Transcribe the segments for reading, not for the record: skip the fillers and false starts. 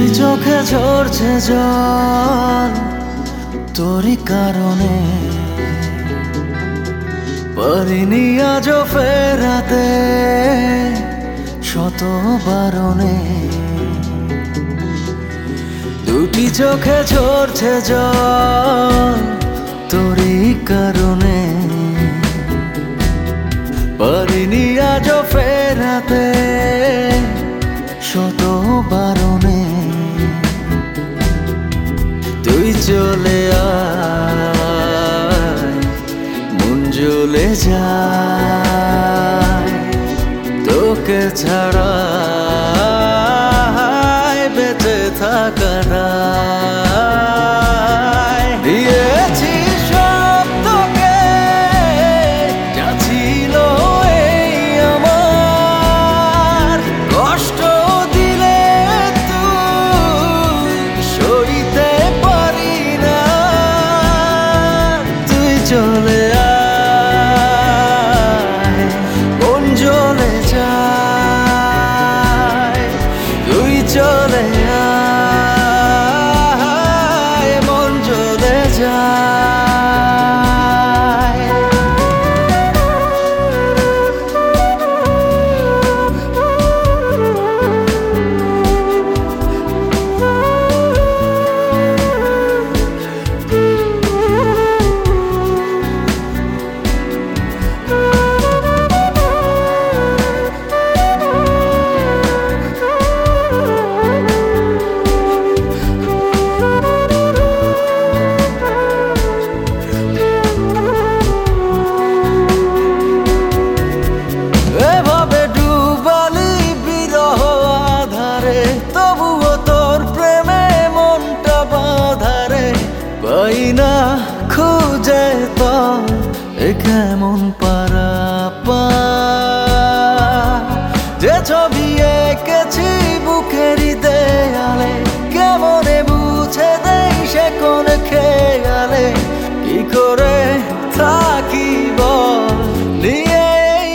চোখে ঝরছে জল তোরই কারণে, পারিনি আজও ফেরাতে শত বারণে। দুটি চোখে ঝরছে জল তোরই কারণে, পারিনি আজও ফেরাতে শত বারণে। তুই চলে আয়, মন জ্বলে যায়, তোকে ছাড়া বেঁচে থাকা দায়। দিয়েছি সব তোকে, যা ছিল এই আমার, কষ্ট দিলে তুই সইতে পারি না। তুই চলে আয়, মন জ্বলে যায়, তুই চলে আয়, মন জ্বলে যায়। পাই না খুঁজে তো এ কেমন পারাপা, যে ছবি এঁকেছি বুকেরই দেয়ালে, কেমনে মুছে দেই সে কোন খেয়ালে। কি করে থাকি বল নিয়ে এই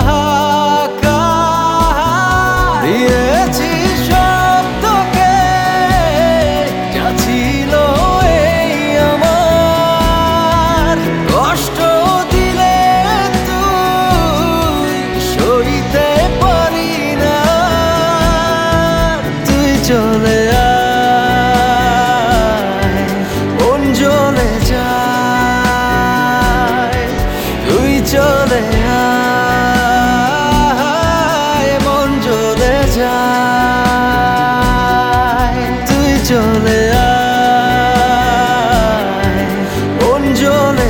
হাহাকার। দিয়েছি সব তোকে, যা ছিল এই আমার, কষ্ট দিলে তুই সইতে পারি না। তুই চলে আয়, মন জ্বলে যায়, তুই চলে আয়, মন জ্বলে যায়, তুই চলে আয়, মন জ্বলে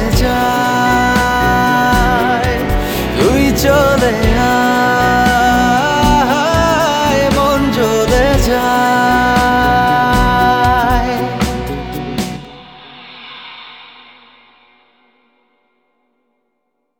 যায়, তুই চলে আয়, মন জ্বলে যায়।